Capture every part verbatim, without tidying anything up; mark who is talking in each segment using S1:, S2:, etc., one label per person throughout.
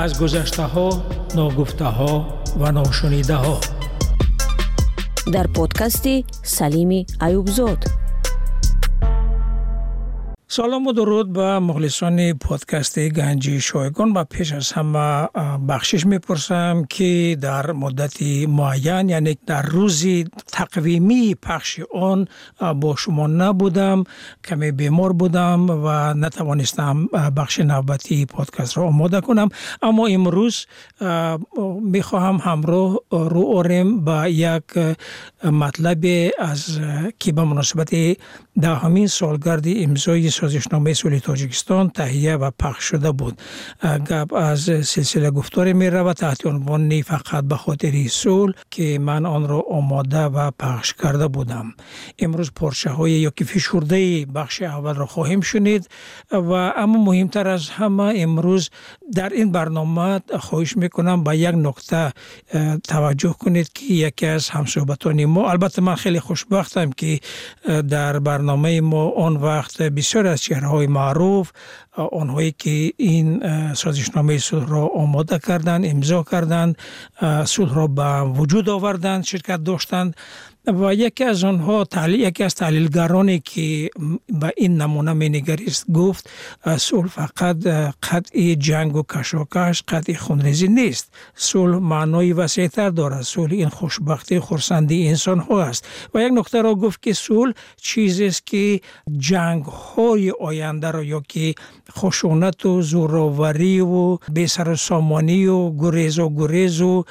S1: از گذشته ها، ناگفته ها و ناشنیده ها.
S2: در پادکست سلیم ایوبزاد.
S1: سلام و درود به مخلصان پادکست گنجی شایگان و پیش از همه بخشش میپرسم که در مدت معین، یعنی در روزی تقویمی پخش آن با شما نبودم، کمی بیمار بودم و نتوانستم بخش نوبتی پادکست را آماده کنم، اما امروز میخواهم همراه رو آریم به یک مطلب از که به مناسبت دهمین سالگرد امضای سازشنامه صلح تاجیکستان تهیه و پخش شده بود. گپ از سلسله گفتار می رود تحت عنوان فقط به خاطر صلح که من آن را آماده و پخش کرده بودم. امروز پارچه های یا که فشرده بخش اول را خواهیم شنید و اما مهمتر از همه امروز در این برنامه خواهش میکنم به یک نکته توجه کنید که یکی از همصحبتان ما، البته من خیلی خوشبختم که در برنامه ما آن وقت بسیار از چهره‌های معروف، آنهایی که این سازشنامه صلح را آماده کردند، امضا کردند، صلح را به وجود آوردند، شرکت داشتند و یکی از آنها تحلیل یکی از تحلیلگرانی که به این نمونه می‌نگریست گفت صلح فقط قطع جنگ و کشاکش، قطع خونریزی نیست. صلح معنای وسیع‌تر دارد. صلح این خوشبختی، خرسندی انسان ها است. و یک نکته را گفت که صلح چیزی است که جنگ های آینده را یا که خشونت و زوراوری و بی‌سر و سامانی و گریز و گریز و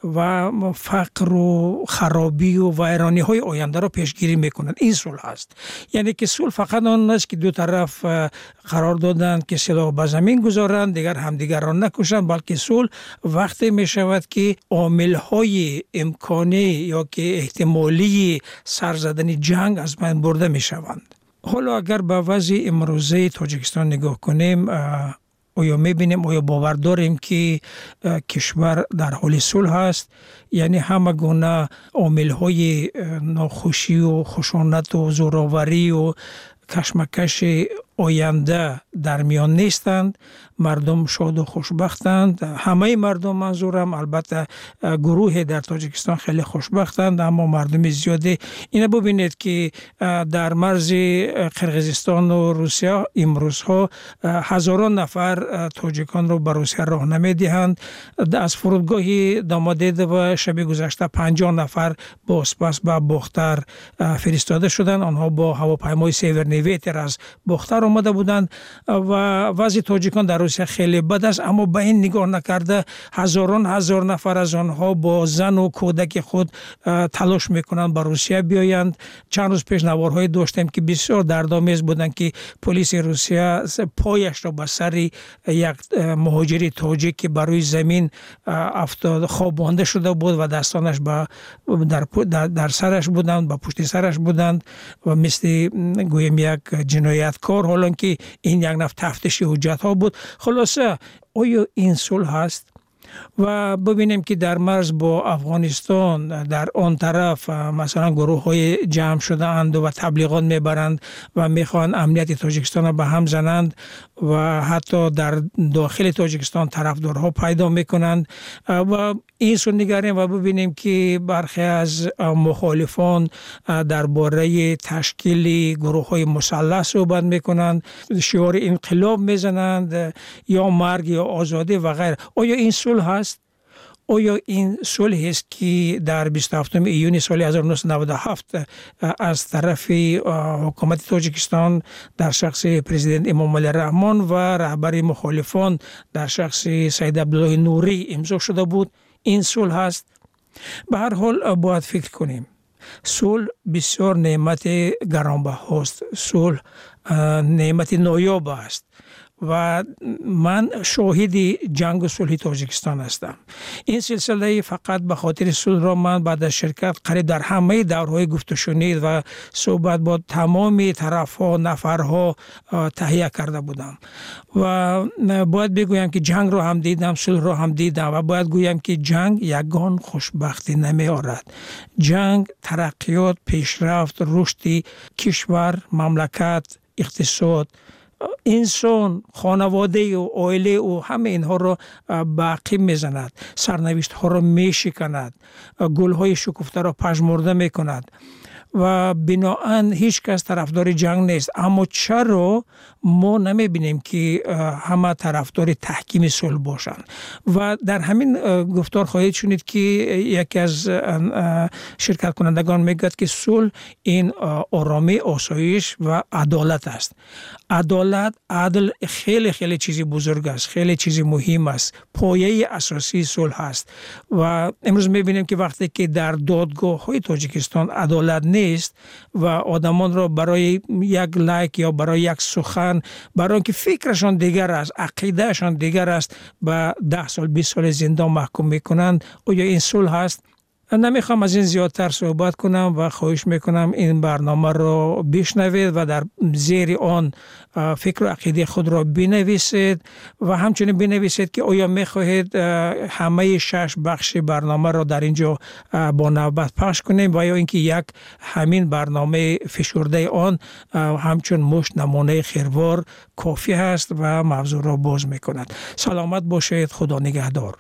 S1: و فقر و خرابی و ویرانی های آینده را پیشگیری میکنند. این صلح است. یعنی که صلح فقط آن است که دو طرف قرار دادند که سلاح به زمین گذارند، دیگر همدیگر را نکشند، بلکه صلح وقتی می شود که عامل های امکانی یا که احتمالی سر زدن جنگ از بین برده می شوند. حالا اگر به وضع امروزه تاجیکستان نگاه کنیم، آیا میبینیم، آیا باور داریم که کشور در حال صلح است؟ یعنی همه گونه عامل های ناخوشی و خشونت و زوراوری و کشمکش آینده در میان نیستند، مردم شاد و خوشبختند. همه مردم منظورم، البته گروه در تاجیکستان خیلی خوشبختند، اما مردم زیاده. اینه ببینید که در مرز قرقیزستان و روسیه امروزها هزاران نفر تاجیکان رو به روسیه راه نمیدهند. از فرودگاه دامادید و شب گذشته پنجاه نفر با سپس به باختر فرستاده شدند. آنها با هواپیمای سیورنیویتر از باختر آمده بودند و وضع تاجیکان در روسیه خیلی بد است، اما به این نگاه نکرده هزاران هزار نفر از آنها با زن و کودک خود تلاش میکنند به روسیه بیایند. چند روز پیش نوارهای داشتیم که بسیار دردآمیز بودند که پلیس روسیه پایش را به سر یک مهاجر تاجیک که بر روی زمین افتاد خوابانده شده بود و دستانش با در, در, در سرش بودند، با پشت سرش بودند و مثل گویم یک جنایتکار، حالا که این یک نفر تفتیش حجت ها بود. خلاصه آیا این صلح هست؟ و ببینیم که در مرز با افغانستان در آن طرف مثلا گروه های جمع شده اند و تبلیغات میبرند و میخوان امنیت تاجیکستان را به هم زنند و حتی در داخل تاجیکستان طرفدارها پیدا میکنند و این سو نگریم و ببینیم که برخی از مخالفان درباره تشکیل گروه های مسلح صحبت میکنند، شعار انقلاب میزنند یا مرگ یا آزادی و غیره. آیا این صلح هست؟ آیا این صلح است که در بیست و هفتم ایون سال هزار و نهصد و نود و هفت از طرف حکومت تاجیکستان در شخص پرزیدنت امام علی رحمان و رهبر مخالفان در شخص سید عبدالله نوری امضا شده بود؟ این صلح هست؟ به هر حال باید فکر کنیم. صلح بسیار نعمت گرانبهاست. صلح نعمت نایاب است و من شاهد جنگ و صلح تاجیکستان هستم. این سلسله فقط به خاطر صلح را من بعد از شرکت قریب در همه دورهای گفت و شنید و صحبت با تمام طرفها نفرها تهیه کرده بودم و باید بگویم که جنگ را هم دیدم، صلح را هم دیدم و باید گویم که جنگ یگان خوشبختی نمی آورد. جنگ ترقیات، پیشرفت، رشد کشور، مملکت، اقتصاد انسان، خانواده و عائله و همه اینها رو باقی میزند، سرنوشت ها رو میشکند، گل های شکفته را پژمرده میکند و بناهن هیچ کس طرفدار جنگ نیست. اما چرا ما نمیبینیم که همه طرفدار تحکیم صلح باشند؟ و در همین گفتار خواهید شنید که یکی از شرکت کنندگان میگوید که صلح این آرامی، آسایش و عدالت است. عدالت، عدل خیلی خیلی چیزی بزرگ است، خیلی چیزی مهم است، پایه اساسی صلح است. و امروز میبینیم که وقتی که در دادگاه های تاجیکستان عدالت نیست و آدمان را برای یک لایک یا برای یک سخن، برای اینکه فکرشان دیگر است، عقیدهشان دیگر است، به ده سال بیست سال زندان محکوم میکنند، آیا این صلح است؟ نمیخوام از این زیادتر صحبت کنم و خواهش میکنم این برنامه رو بشنوید و در زیر آن فکر و عقیده خود را بنویسید و همچنین بنویسید که آیا میخواهید همه شش بخش برنامه را در اینجا با نوبت پخش کنیم و یا اینکه یک همین برنامه فشرده آن همچون مشت نمونه خیروار کافی هست و موضوع را باز میکند. سلامت باشید، خدا نگهدار.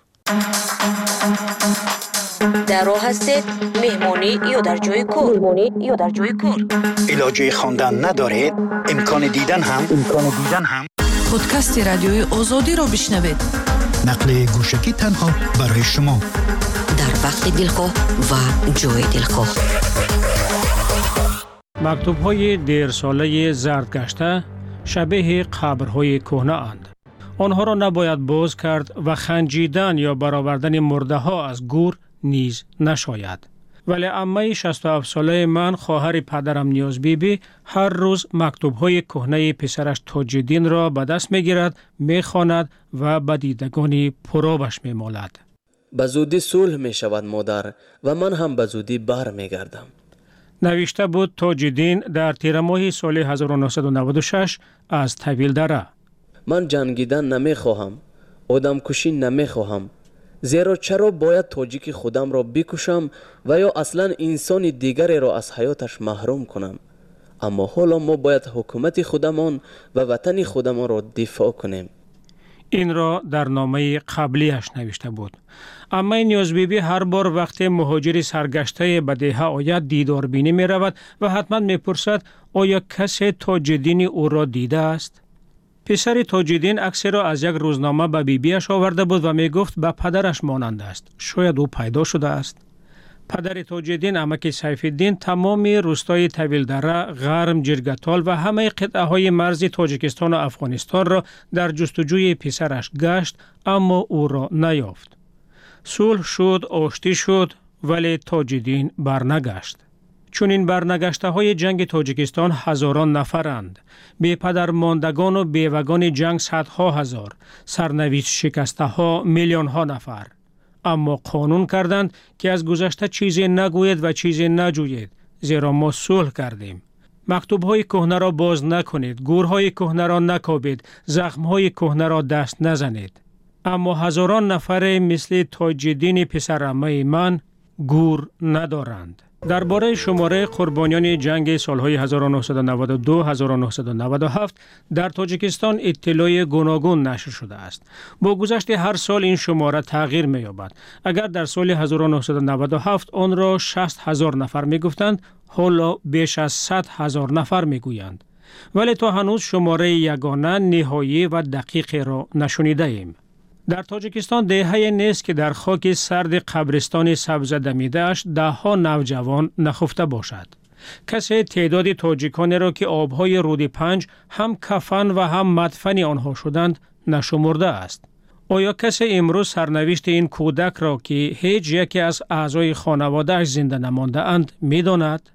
S2: در راه هستید، مهمانی یا در جای کار؟ مهمانی یا در جای کار؟
S3: علاجه خواندن ندارید؟ امکان دیدن هم امکان دیدن هم
S4: پادکست رادیوی آزادی را بشنوید.
S3: نقل گوشکی تنها برای شما
S2: در وقت دلخواه و جای دلخواه.
S1: مکتوب‌های دیر ساله زردگشته شبیه قبرهای کهنه اند. آنها را نباید باز کرد و خنجیدن یا برآوردن مرده ها از گور نیز نشاید. ولی عمه شصت و هفت ساله من، خواهر پدرم نیاز بیبی، هر روز مکتوب‌های کهنه پسرش تاج‌الدین را به دست می‌گیرد، می‌خواند و به دیدگانی پرآبش می‌مالد.
S5: به زودی صلح می‌شود مادر و من هم به زودی بر می‌گردم.
S1: نوشته بود تاج‌الدین در تیر ماه سال هزار و نهصد و نود و شش از طویل دره.
S5: من جنگیدن نمی‌خواهم، آدم کشی نمی‌خواهم. زیرا چرا باید تاجیک خودم را بکشم و یا اصلا انسان دیگری را از حیاتش محروم کنم؟ اما حالا ما باید حکومت خودمان و وطن خودمان را دفاع کنیم.
S1: این را در نامه قبلیش نوشته بود. اما نیاز بیبی هر بار وقت مهاجری سرگشته به دهه آید دیدار بینی می رود و حتما می پرسد آیا کسی تاج‌الدین او را دیده است؟ پسر تاج‌الدین عکس را از یک روزنامه به بیبیش آورده بود و می گفت به پدرش مانند است. شاید او پیدا شده است. پدر تاج‌الدین، عمک سیف‌الدین، تمام روستای طویل دره، غرم، جرگتال و همه قطعه های مرز تاجیکستان و افغانستان را در جستجوی پسرش گشت، اما او را نیافت. صلح شد، آشتی شد، ولی تاج‌الدین برنگشت. چون این برنگشته های جنگ تاجیکستان هزاران نفرند، بی پدر ماندگان و بیوگان جنگ صدها هزار، سرنوشت شکسته ها میلیون ها نفر. اما قانون کردند که از گذشته چیزی نگوید و چیزی نجویید، زیرا ما صلح کردیم. مکتوب های کهنه را باز نکنید، گورهای کهنه را نکابید، زخم های کهنه را دست نزنید. اما هزاران نفر مثل تاج‌الدین پسرعمه من گور ندارند. درباره شماره قربانیان جنگ سالهای هزار و نهصد و نود و دو تا هزار و نهصد و نود و هفت در تاجیکستان اطلاع گوناگون نشر شده است. با گذشت هر سال این شماره تغییر می‌یابد. اگر در سال هزار و نهصد و نود و هفت آن را شصت هزار نفر می‌گفتند، حالا بیش از صد هزار نفر می‌گویند. ولی تا هنوز شماره یگانه، نهایی و دقیق را نشنیده ایم. در تاجیکستان دهه‌ای نیست که در خاک سرد قبرستان سبز دمیده‌اش ده ها نوجوان نخفته باشد. کسی تعداد تاجیکانی را که آبهای رود پنج هم کفن و هم مدفن آنها شدند نشمرده است. آیا کسی امروز سرنوشت این کودک را که هیچ یکی از اعضای خانواده‌اش زنده نمانده اند می‌داند؟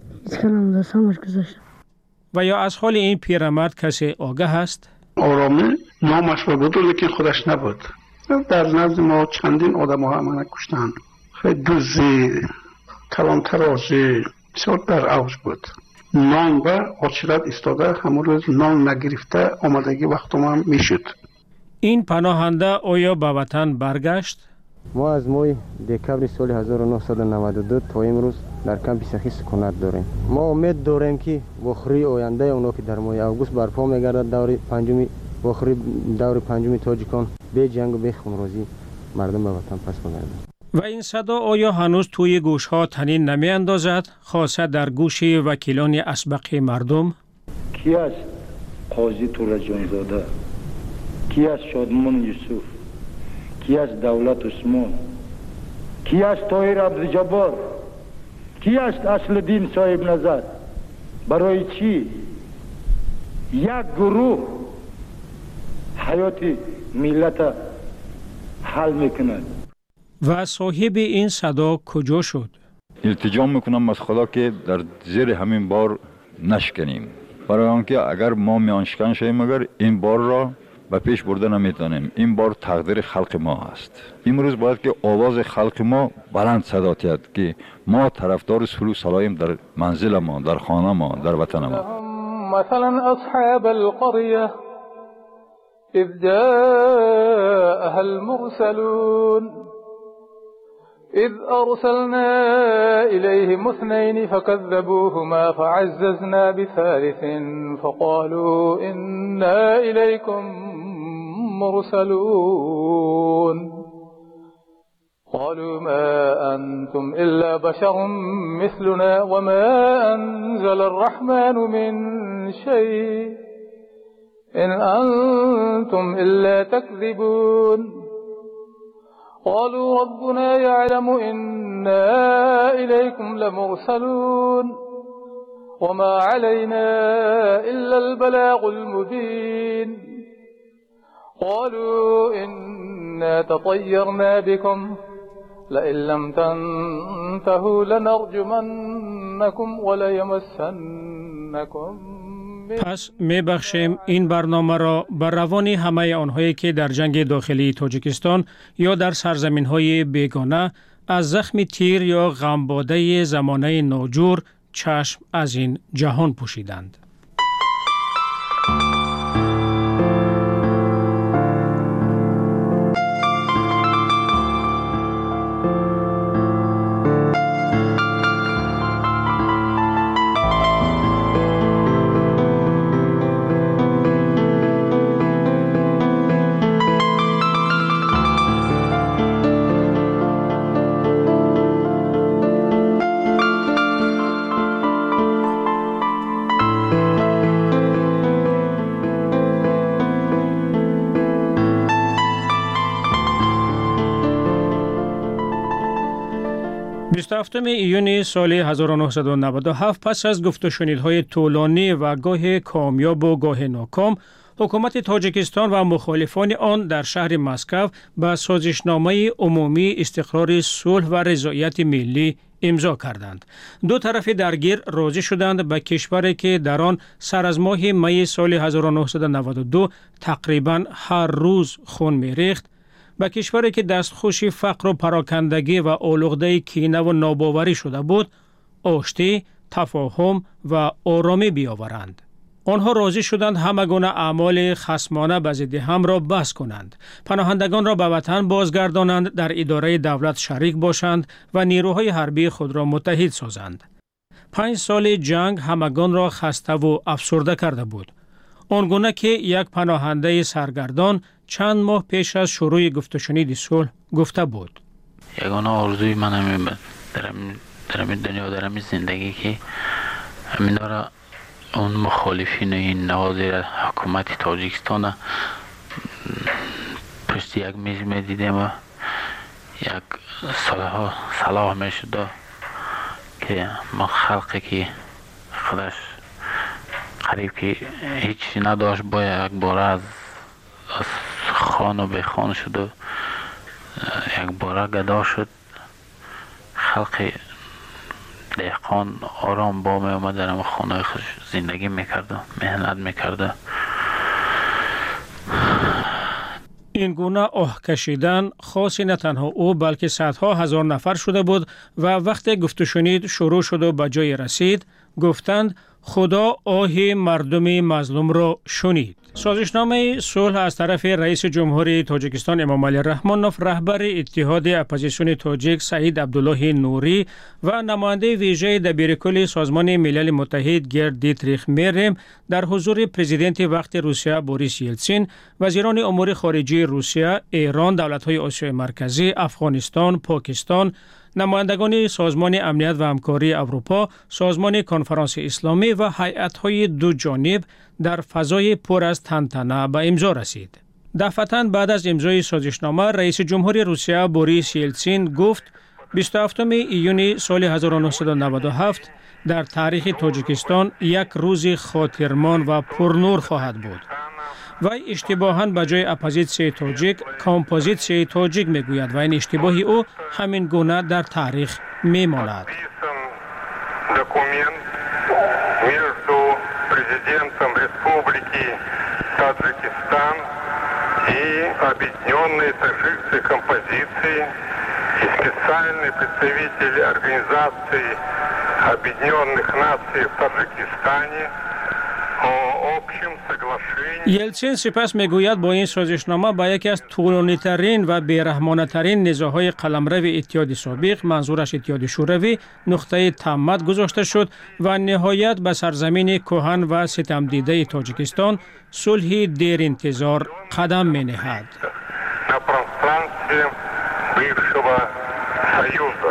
S1: و یا از حال این پیرمرد کسی آگاه است؟
S6: آرامی نامش بود لیکن خودش نبود. در نزد ما چندین آدم ها همه کشتند. خیلی دوزی، کلان ترازی بسیار در اوج بود. نان و آچیلت استاده همون روز نان نگرفته آمدگی وقت ما میشد.
S1: این پناهنده آیا به وطن برگشت؟
S7: ما از ماه دکبر سال هزار و نهصد و نود و دو تا امروز در کمپ سخی سکونت داریم. ما امید داریم که بخوری آینده اونا که در ماه اوگوست برپا میگردد دور پنجمی بخوری دور پنجمی تاجیکان به جنگ و به خونریزی مردم به وطن پس بگردند.
S1: و این صدا آیا هنوز توی گوشها طنین نمی اندازد؟ خاصه در گوش وکیلان اسبق مردم؟
S8: کی است قاضی تورا جانزاده؟ کی است شادمان یوسف؟ کی است دولت عثمان؟ کی است طاهر عبدالجبار؟ کی است اصل دین صاحب نظر؟ برای چی یک گروه حیات ملت حل میکند؟
S1: و صاحب این صدا کجا شد؟
S9: التجا میکنم از خدا که در زیر همین بار نشکنیم، برای آنکه اگر ما میانشکن شویم اگر این بار را به پیش برده نمیتونیم. این بار تقدیر خلق ما است. امروز باید که آواز خلق ما بلند صدا تید که ما طرفدار صلح و صلاحیم در منزل ما، در خانه ما، در وطن ما.
S10: مثلا اصحاب القريه اذ جاءها المرسلون إذ أرسلنا إليهم اثنين فكذبوهما فعززنا بثالث فقالوا إنا إليكم مرسلون قالوا ما أنتم إلا بشر مثلنا وما أنزل الرحمن من شيء إن أنتم إلا تكذبون قالوا ربنا يعلم إنا إليكم لمرسلون وما علينا إلا البلاغ المبين قالوا إنا تطيرنا بكم لئن لم تنتهوا لنرجمنكم وليمسنكم.
S1: پس می بخشیم این برنامه را بر روان همه آنهایی که در جنگ داخلی تاجیکستان یا در سرزمین های بیگانه از زخم تیر یا غمباده زمانه ناجور چشم از این جهان پوشیدند. بیست و هفتم ایون سال هزار و نهصد و نود و هفت پس از گفت و شنیدهای طولانی و گاه کامیاب و گاه ناکام، حکومت تاجیکستان و مخالفان آن در شهر مسکو به سازشنامه عمومی استقرار صلح و رضایت ملی امضا کردند. دو طرف درگیر راضی شدند به کشوری که در آن سر از ماه می سال هزار و نهصد و نود و دو تقریباً هر روز خون می‌ریخت، به کشوری که دستخوش فقر و پراکندگی و آلوده کینه و ناباوری شده بود، آشتی، تفاهم و آرامی بیاورند. آنها راضی شدند همه گونه اعمال خصمانه به ضد هم را بس کنند، پناهندگان را به وطن بازگردانند، در اداره دولت شریک باشند و نیروهای حربی خود را متحد سازند. پنج سال جنگ همگان را خسته و افسرده کرده بود. آنگونه که یک پناهنده سرگردان چند ماه پیش از شروع گفت و شنید صلح گفته بود:
S11: یگانه آرزوی من همین در این دنیا در این زندگی که همین داره اون مخالفین این نوازی حکومت تاجیکستان پشت یک میز می دیدیم و یک صلاح صلاح می شده که ما خلقی که خودش قریب که هیچی نداشت با یک باره از از خان و بخان شد و یک باره گدا شد. خلق دهقان آرام با می آمد در خانه خود زندگی میکرده، مهنت میکرده.
S1: این گونه آه کشیدن خاصی نه تنها او بلکه صدها هزار نفر شده بود و وقتی گفت و شنید شروع شد و به جای رسید، گفتند خدا آه مردم مظلوم را شنید. سازشنامه صلح از طرف رئیس جمهوری تاجیکستان امامعلی رحمانوف، رهبر اتحاد اپوزیسیون تاجیک سعید عبدالله نوری و نماینده ویژه دبیرکل سازمان ملل متحد گرد دیتریخ مریم در حضور پرزیدنت وقت روسیه بوریس یلتسین، وزیران امور خارجه روسیه، ایران، دولت‌های آسیای مرکزی، افغانستان، پاکستان، نمایندگان سازمان امنیت و همکاری اروپا، سازمان کنفرانس اسلامی و هیئت‌های دو جانب در فضای پر از تنتنه به امضا رسید. دفعتاً بعد از امضای سازشنامه، رئیس جمهوری روسیه بوریس یلتسین گفت بیست و هفتم ایون سال هزار و نهصد و نود و هفت در تاریخ تاجیکستان یک روز خاطرمان و پرنور خواهد بود. و اشتباهاً به جای اپوزیسیون تاجیک کامپوزیسیون تاجیک میگوید و این اشتباهی او همین گونه در تاریخ میماند.
S12: Документ между президентом Республики Таджикистан и Объединенной таджикской композиции и специальный представитель Организации Объединенных Наций в Таджикистане о общем соглашении.
S1: یلتسین سپس میگوید با این سازشنامه با یکی از طولانی ترین و بیرحمانه ترین نزاع‌های قلمرو اتحاد سابق، منظورش اتحاد شوروی، نقطه تمت گذاشته شد و نهایت به سرزمین کهن و ستم دیده تاجیکستان صلح دیر انتظار قدم می نهد.
S12: На пространстве бывшего Союза,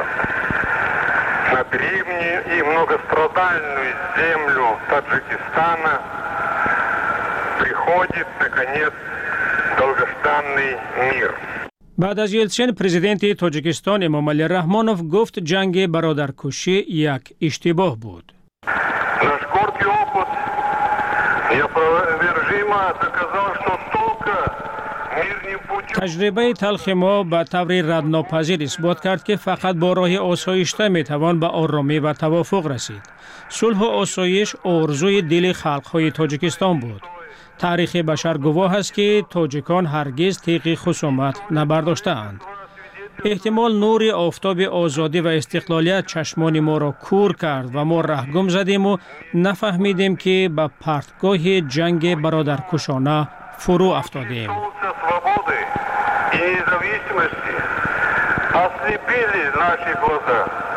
S12: на древнюю и многострадальную землю Таджикистана приходит, наконец, долгожданный мир.
S1: بعد از یلتسین، پرزیدنت تاجیکستان امامعلی رحمانوف گفت جنگ برادرکشی یک اشتباه بود.
S12: Наш горький опыт неопровержимо доказал, что только мирным путем
S1: تجربه تلخ ما به طور ردناپذیر اثبات کرد که فقط با راه آسایشته میتوان به آرامی و توافق رسید. صلح و آسایش آرزوی دل خلق‌های تاجیکستان بود. تاریخ بشر گواه است که تاجیکان هرگز تیغ خصومت نبرداشته‌اند. احتمال نور آفتاب آزادی و استقلالیت چشمان ما را کور کرد و ما رهگم زدیم و نفهمیدیم که به پرتگاه جنگ برادرکشانه فرو افتادیم.
S12: и независимости ослепили наши глаза,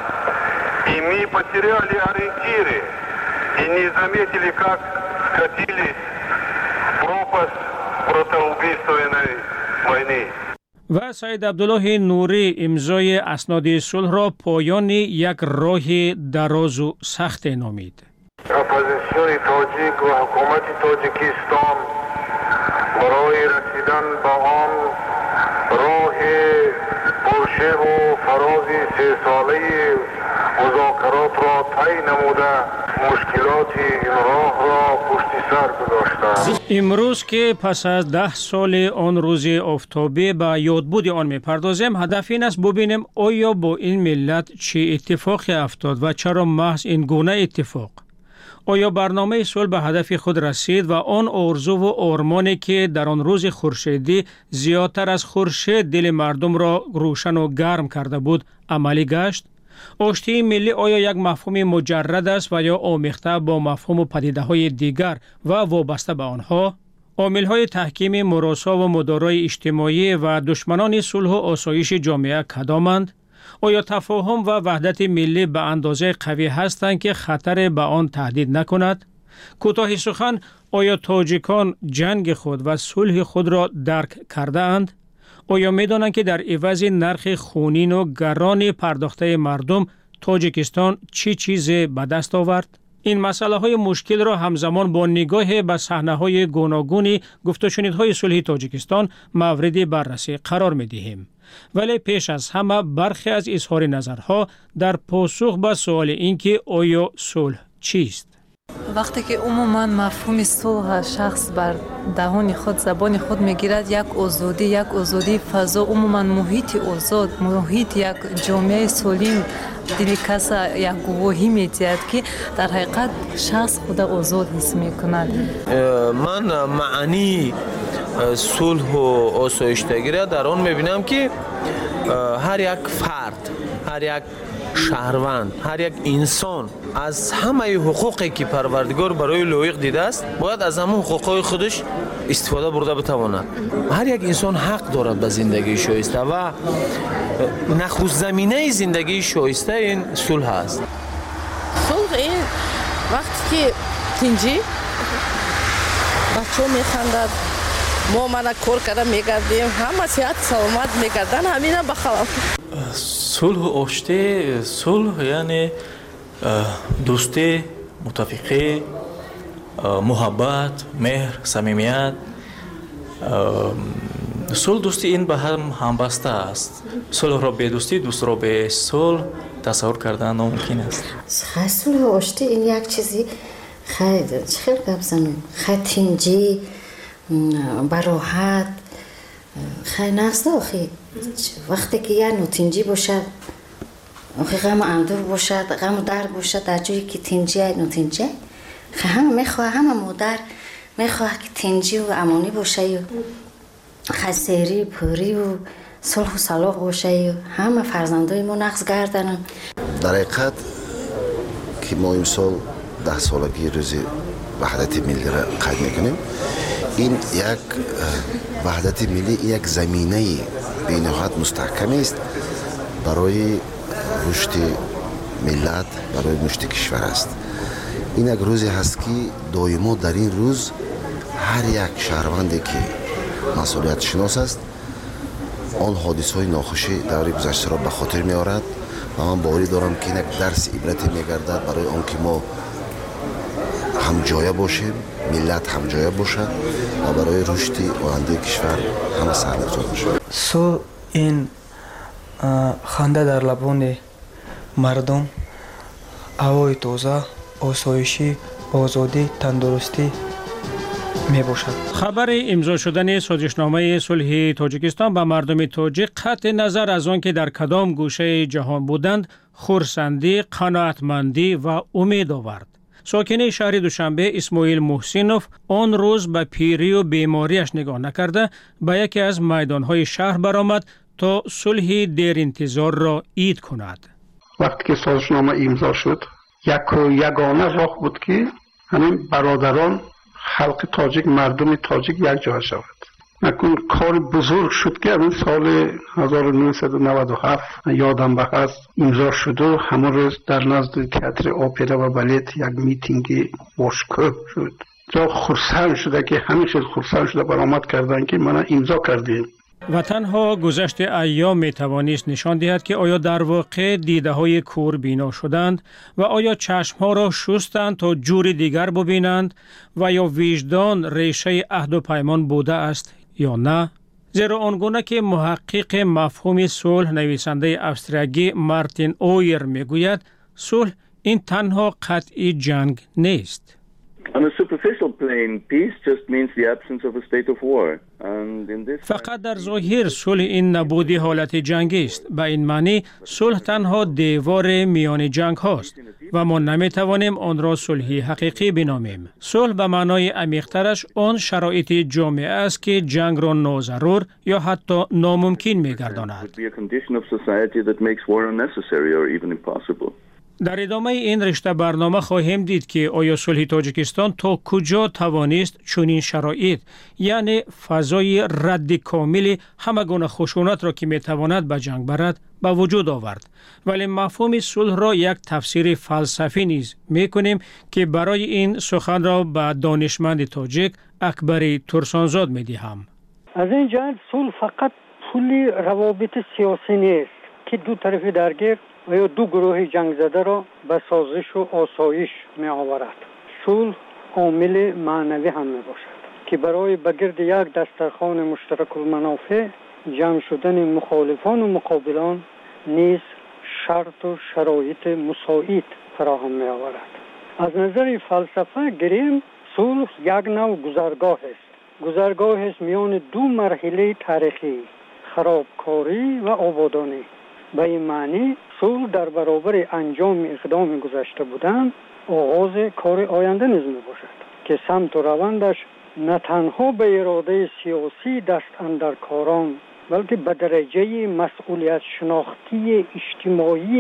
S12: и мы потеряли ориентиры и не заметили, как скатились в пропасть братоубийственной войны.
S1: و سعید عبدالله نوری امضای اسناد صلح را پایان یک راه دراز و سخت نامید.
S12: اپوزیسیون تاجیک و حکومت تاجیکستان برای رسیدن به آن راه پرشه و فراز سه ساله مذاکرات را طی نموده مشکلات این راه را پشت سر گذاشتند.
S1: امروز که پس از ده سال آن روز آفتابی به یادبود آن میپردازیم، هدف این است ببینیم آیا با این ملت چه اتفاقی افتاد و چرا محض این گونه اتفاق؟ آیا برنامه صلح به هدف خود رسید و آن آرزو و آرمانی که در آن روز خورشیدی زیادتر از خورشید دل مردم را روشن و گرم کرده بود عملی گشت؟ آشتی ملی آیا یک مفهوم مجرد است و یا آمیخته با مفهوم و پدیده‌های دیگر و وابسته به آنها؟ عامل‌های تحکیم مراسا و مدارای اجتماعی و دشمنان صلح و آسایش جامعه کدامند؟ آیا تفاهم و وحدت ملی به اندازه قوی هستند که خطر به آن تهدید نکند؟ کوتاه سخن، آیا تاجیکان جنگ خود و صلح خود را درک کرده اند؟ آیا می دانند که در عوض نرخ خونین و گران پرداخته مردم تاجیکستان چی چیز به دست آورد؟ این مسئله های مشکل را همزمان با نگاه به صحنه های گوناگون گفت و شنیدهای صلح تاجیکستان مورد بررسی قرار می دهیم. ولی پیش از همه برخی از اظهار نظرها در پاسخ به سوال اینکه آیا صلح چیست؟
S13: وقتی که عموما مفهوم صلح شخص بر دهان خود زبان خود میگیرد، یک آزادی یک آزادی فضا، عموما محیط آزاد، محیط یک جامعه سالم، دل کس یک گواهی میدهد که در حقیقت شخص خود آزاد حس میکند.
S14: من معنی صلح و آسایشتگی را در آن میبینم که هر یک فرد، هر یک شهروند، هر یک انسان از همه حقوقی که پروردگار برای لایق دیده است باید از همون حقوقهای خودش استفاده برده بتواند. هر یک انسان حق دارد به زندگی شایسته و نخست زمینه زندگی شایسته این صلح است.
S15: صلح این وقتی که تنجی بچه ها میخندد، ما من کار کرده میگردیم، همه صحت سلامت میگردن، همین بخلاف
S16: صلح و آشتی. صلح یعنی دوستی، متفقی، محبت، مهر، صمیمیت. صلح دوستی این به هم همبسته است. صلح را به دوستی، دوست را به صلح تصور کردن ناممکن است.
S17: صلح و آشتی این یک چیزی خیلی خیلی گفتم خیلی تنجی براحت خیلی نقصده. آخی وقتی که یه نوتنجی باشد، آخی غم اندور باشد، غم درد باشد، در جایی که تنجی های نوتنجی خیلی همه میخواه، همه مادر میخواه که تنجی و امانی باشه و خسیری پوری و صلح و صلاح باشه و همه فرزندای ما نقص گردن.
S18: در حقیقت که ما امسال ده سالگی روز وحدت ملی را قید میکنیم، این یک وحدت ملی یک زمینه به نهایت مستحکم است برای رشد ملت، برای رشد کشور است. این یک روزی هست که دائما در این روز هر یک شهروندی که مسئولیت شناس است آن حادثه‌های ناخوشی دوره گذشته را به خاطر می‌آورد و من باوری دارم که این یک درس عبرتی می‌گردد برای آنکه ما هم جایه باشیم، ملت هم جایه باشد و برای رشد آینده کشور همه سعادت باشد.
S19: صلح این خنده در لبان مردم، هوای تازه، آسایشی، آزادی، تندرستی می باشد.
S1: خبر امضا شدن سازشنامه صلح تاجیکستان با مردم تاجیک قطع نظر از آن که در کدام گوشه جهان بودند خرسندی، قناعتمندی و امید آورد. ساکن شهر دوشنبه اسماعیل محسینوف آن روز به پیری و بیماریش نگاه نکرده به یکی از میدانهای شهر برآمد تا صلح دیر انتظار را عید کند.
S6: وقتی که سازشنامه امضا شد، یک و یگانه راه بود که همین برادران خلق تاجیک، مردم تاجیک یک جا شود. نکن کار بزرگ شد که همین سال هزار و نهصد و نود و هفت یادم به هست امضا شد و همون روز در نزد تئاتر اپرا و بالت یک میتینگ باشکوه شد. جا خرسند شده که همیشه خرسند شده برآمد کردن که من امضا کردیم.
S1: و تنها گذشت ایام می توانست نشان دهد که آیا در واقع دیده های کور بینا شدند و آیا چشم ها را شستند تا جور دیگر ببینند و یا وجدان ریشه عهد و پیمان بوده است یا نه؟ زیرا آنگونه که محقق مفهوم صلح نویسنده استرالیایی مارتین اویر می گوید صلح این تنها قطعی جنگ نیست.
S20: On a superficial plane, peace just means the absence of a state of war. And in this
S1: فقط در ظاهر صلح این نبودی حالت جنگی است. به این معنی صلح تنها دیوار میان جنگ هاست و ما نمی توانیم آن را صلحی حقیقی بنامیم. صلح به معنای عمیق‌ترش آن شرایط جامعه است که جنگ را ناضرور یا حتی ناممکن می‌گرداند. در ادامه این رشته برنامه خواهیم دید که آیا صلح تاجیکستان تا کجا توانست چنین شرایط، یعنی فضای رد کامل همه گونه خشونت را که میتواند به جنگ برد به وجود آورد. ولی مفهوم صلح را یک تفسیر فلسفی نیز میکنیم که برای این سخن را به دانشمند تاجیک اکبر ترسانزاد میدهم.
S21: از این جهت صلح فقط پول روابط سیاسی نیست که دو طرف درگیر و یا دو گروه جنگ زده را به سازش و آسایش می آورد. صلح عامل معنوی هم می باشد که برای بگرد یک دسترخوان مشترک المنافع جمع شدن مخالفان و مقابلان نیز شرط و شرایط مساعد فراهم می آورد. از نظر فلسفه گریم صلح یک نوع گذرگاه است. گذرگاه است میان دو مرحله تاریخی، خرابکاری و آبادانی. به این معنی صلح در برابر انجام اقدام گذشته بودن آغاز کار آینده نیز می باشد که سمت و روندش نه تنها به اراده سیاسی دست اندر کاران بلکه به درجه مسئولیت شناختی اجتماعی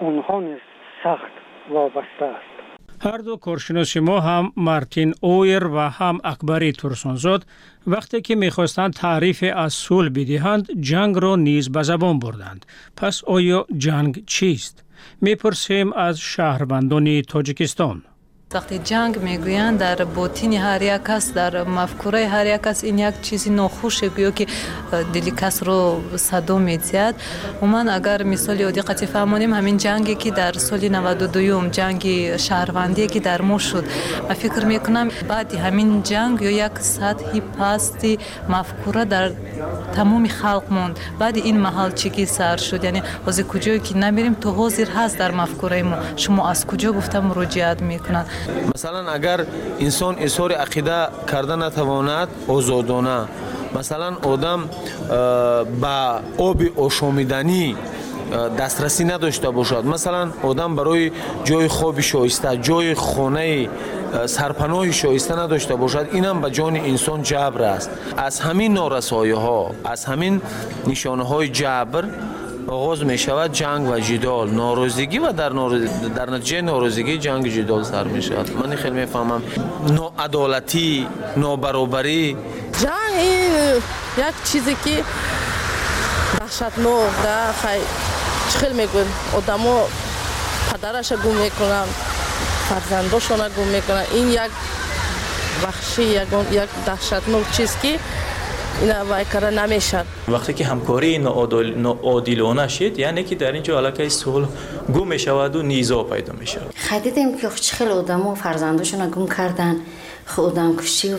S21: اونها نیز سخت وابسته است.
S1: هر دو کارشناس ما هم مارتین اویر و هم اکبری ترسانزاد وقتی که میخواستند تعریف از صلح بدهند جنگ را نیز به زبان بردند. پس آیا جنگ چیست؟ میپرسیم از شهروندان تاجیکستان.
S13: وقتی جنگ میگویند در باطن هر یک کس، در مفکوره هر یک کس این یک چیزی ناخوشه گویا که دل کس رو صدا میزد. و من اگر مثال دقت فهمانیم همین جنگی که در سال نود و دو جنگ شهروندی که در ما شد، من فکر میکنم بعد همین جنگ یا یک سطحی پستی مفکوره در تمام خلق موند. بعد این محل چیکی سر شد، یعنی از کجایی که نمیریم تو حاضر هست در مفکوره ما، شما از کجا گفتم مراجعت میکنند.
S14: مثلا اگر انسان اظهار عقیده کرده نتواند آزادانه، مثلا آدم با آب آشامیدنی دسترسی نداشته باشد، مثلا آدم برای جای خواب شایسته، جای خانه سرپناه شایسته نداشته باشد، اینم به جان انسان جبر است. از همین نارسایی ها، از همین نشانه های جبر آغاز می شود جنگ و جدال، ناراضگی و در, نارض... در نتیجه ناراضگی جنگ جدال سر می شود. من خیلی می فهمم ناعدالتی، نابرابری.
S15: جنگ این یک چیزی که وحشتناک ده، خیلی خیلی میگن آدما پدرش گم میکنن، فرزنداشون گم میکنن. این یک وحشی، یک یک دهشتناک چیز که اینا وای کار نمیشد.
S16: وقتی که همکاری ناعادلانه شد، یعنی که در اینجا علاقه صلح گم میشود و نیزا پیدا میشود.
S17: خیلیدیم که خیلی آدما فرزنداشون گم کردن، خودم کشی و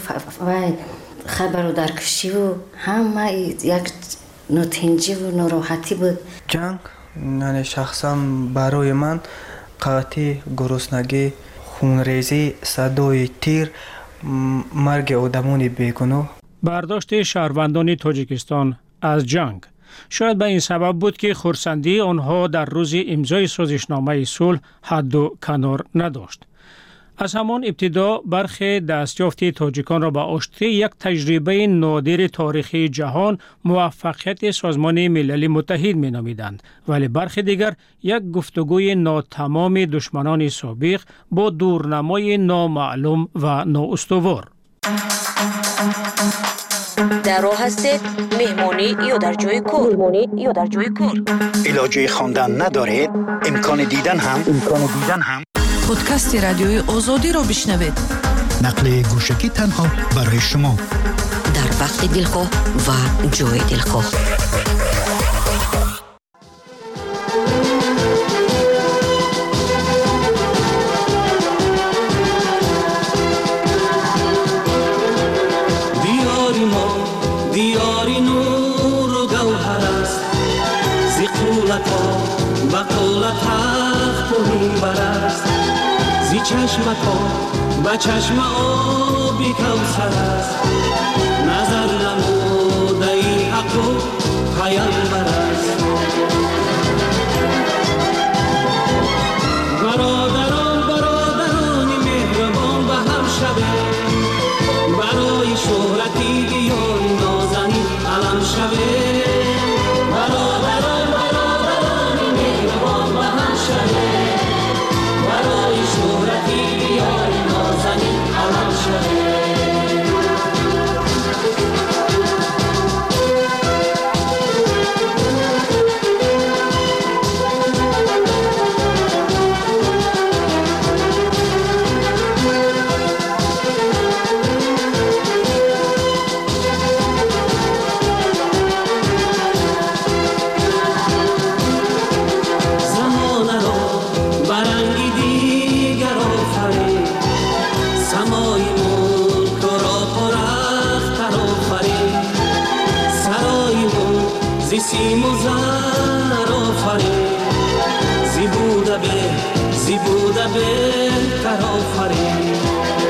S17: خبر در کشی و همه یک نوتنجی و ناراحتی بود.
S19: جنگ یعنی شخصا برای من قحطی، گرسنگی، خونریزی، صدای تیر، مرگ آدمان بیگناه.
S1: برداشت شهروندان تاجیکستان از جنگ شاید به این سبب بود که خرسندی آنها در روز امضای سازشنامه صلح حد و کنار نداشت. از همان ابتدا برخی دستیافت تاجیکان را به آشتی یک تجربه نادر تاریخی جهان موفقیت سازمان ملل متحد می نامیدند، ولی برخی دیگر یک گفتگوی ناتمام دشمنان سابق با دورنمای نامعلوم و نااستوار.
S2: در راه هستید، مهمانی یا در جای کار. مهمانی یا در جای کار.
S3: علاجه خواندن ندارید، امکان دیدن هم امکان دیدن هم
S4: پادکست رادیوی آزادی را بشنوید.
S3: نقل گوشکی تنها برای شما
S2: در وقت دلخواه و جای دلخواه.
S22: چشمکا با چشم آبی کوثر است، نظر نموده ای حق و پیامبر است. برادران برادران مهربان به هم شوه، برای شهرتی دیار نازنین علم شوه. برادران برادران مهربان به هم شوه، برای شهرتی دیار نازنین علم شوه. سیم و زر آفرین، زی بوده به زی بوده به تر آفرین.